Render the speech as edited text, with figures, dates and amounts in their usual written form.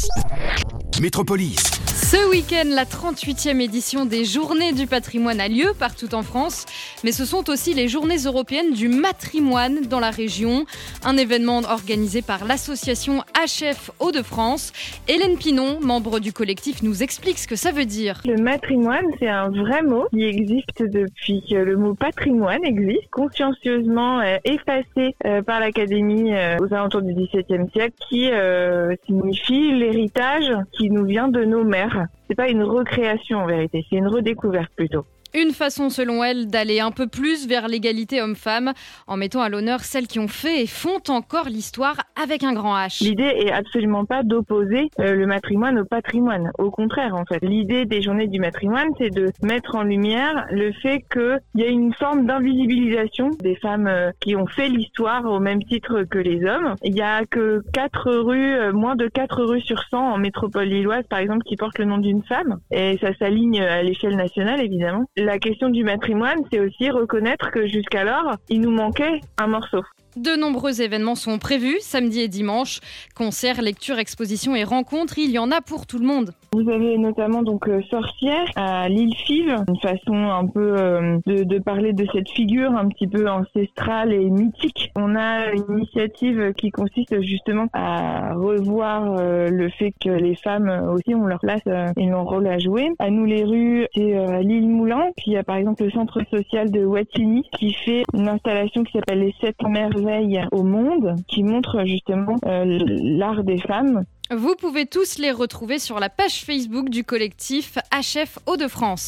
Métropolis. Ce week-end, la 38e édition des Journées du patrimoine a lieu partout en France. Mais ce sont aussi les Journées européennes du matrimoine dans la région. Un événement organisé par l'association HF Hauts-de-France. Hélène Pinon, membre du collectif, nous explique ce que ça veut dire. Le matrimoine, c'est un vrai mot qui existe depuis que le mot patrimoine existe, consciencieusement effacé par l'Académie aux alentours du XVIIe siècle, qui signifie l'héritage qui nous vient de nos mères. C'est pas une recréation en vérité, c'est une redécouverte plutôt. Une façon, selon elle, d'aller un peu plus vers l'égalité homme-femme, en mettant à l'honneur celles qui ont fait et font encore l'histoire avec un grand H. L'idée est absolument pas d'opposer le matrimoine au patrimoine. Au contraire, en fait. L'idée des journées du matrimoine, c'est de mettre en lumière le fait qu'il y a une forme d'invisibilisation des femmes qui ont fait l'histoire au même titre que les hommes. Il y a que 4 rues, moins de 4 rues sur 100 en métropole lilloise, par exemple, qui portent le nom d'une femme. Et ça s'aligne à l'échelle nationale, évidemment. La question du matrimoine, c'est aussi reconnaître que jusqu'alors, il nous manquait un morceau. De nombreux événements sont prévus, samedi et dimanche. Concerts, lectures, expositions et rencontres, il y en a pour tout le monde. Vous avez notamment donc Sorcière à l'île Fives, une façon un peu de parler de cette figure un petit peu ancestrale et mythique. On a une initiative qui consiste justement à revoir le fait que les femmes aussi ont leur place et leur rôle à jouer. À nous les rues, c'est à l'île Moulin. Puis il y a par exemple le centre social de Wattignies qui fait une installation qui s'appelle les 7 merveilles au monde, qui montre justement l'art des femmes. Vous pouvez tous les retrouver sur la page Facebook du collectif HF Hauts-de-France.